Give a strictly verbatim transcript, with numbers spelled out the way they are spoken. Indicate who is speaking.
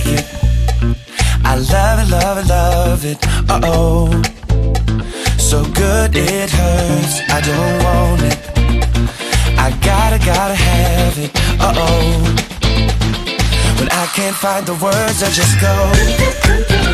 Speaker 1: like it. I love it, love it, love it. Uh-oh, so good it hurts. I don't want it. I gotta, gotta have it. Uh-oh, when I can't find the words, I just go.